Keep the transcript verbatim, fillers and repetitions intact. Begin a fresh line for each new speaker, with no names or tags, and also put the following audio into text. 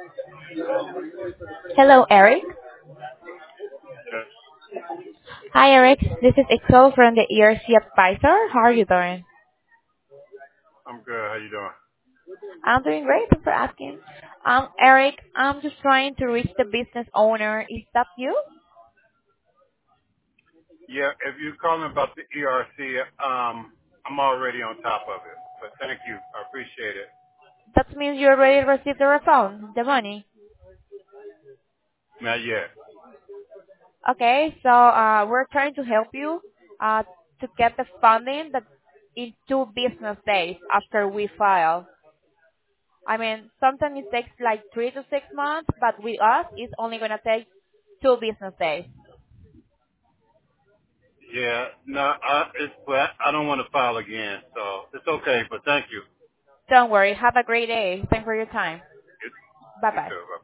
Hello, Eric.
Yes,
Hi, Eric. This is Excel from the E R C Advisor. How are you doing?
I'm good. How you doing?
I'm doing great. Thanks for asking. Um, Eric, I'm just trying to reach the business owner. Is that you?
Yeah, if you call me about the E R C, um, I'm already on top of it. But thank you. I appreciate it.
That means you already received the refund, the money.
Not yet.
Okay, so uh, we're trying to help you uh, to get the funding that in two business days after we file. I mean, sometimes it takes like three to six months, but with us, it's only going to take two business days.
Yeah, no, I, it's, but I don't want to file again, so it's okay. But thank you.
Don't worry. Have a great day. Thanks for your time.
You,
Bye
you
bye.
too.